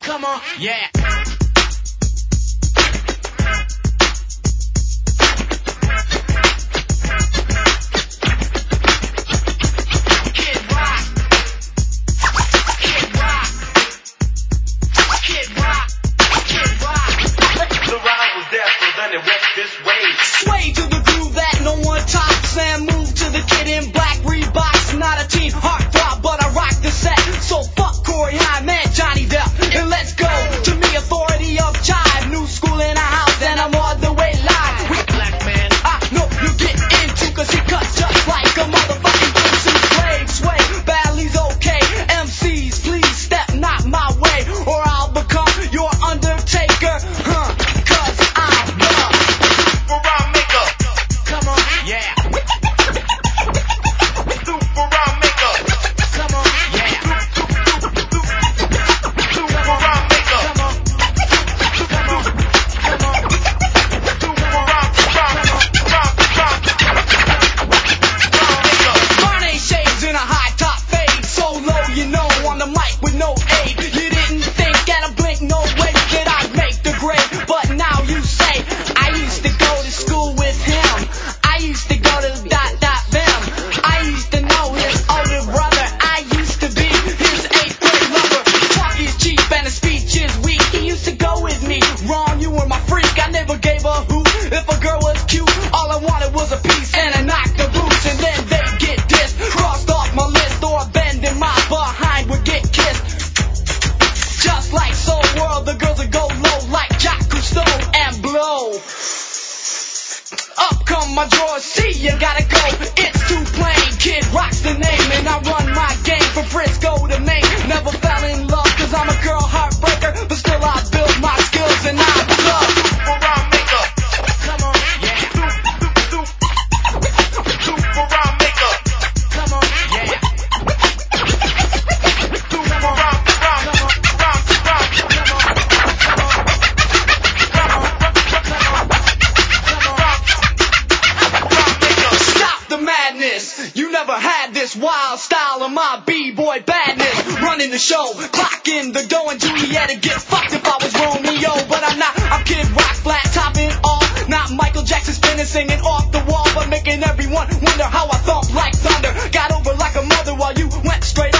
Come on, yeah. Sway to the groove that no one tops and move to the kid in black Reeboks. Not a teen heartthrob, but I rock the set. So fuck Corey Haim, man, Johnny Depp, and let's go to me, authority of jive. New school in a house, and I'm all the way live. We Black man, I know you get into, cause he cuts just like a motherfucking Dixie slave. Sway, Bally's okay. MCs, please step not my way, or I'll become your Undertaker. Cause I'm come on, yeah. Come on, yeah. Barney shades in a high top fade, so low you know, on the mic with no aid. You didn't think at a blink, no way that I'd make the grade, but now you say I used to go to school with him. I used to go to them. I used to know his older brother. I used to be his 8th grade lover. Talk is cheap and his speech is weak. He used to go with me. Wrong, you were my freak. I never gave a hoot if a girl was cute. All I wanted was a piece and a knock the boots, and then they get dissed, crossed off my list, or a bend in my behind would get kissed. Just like Soul World, the girls would go low like Jacques Cousteau and blow. Up come my drawers, see you gotta go. It's too plain, Kid Rock's the name, and I run my game from Frisco to Maine. Never fell in love, cause I'm a girl heartbreaker, but still I build my skills and I'm love. Come on, yeah. Come on, yeah. Stop the madness. You never had this wild style of my B-boy badness. Running the show, clocking the dough, and Juliet'd get fucked if I was Romeo. But I'm not, I'm Kid Rock, flat topping off. Not Michael Jackson spinning, singing off the wall, but making everyone wonder how I thump like thunder. Got over like a mother while you went straight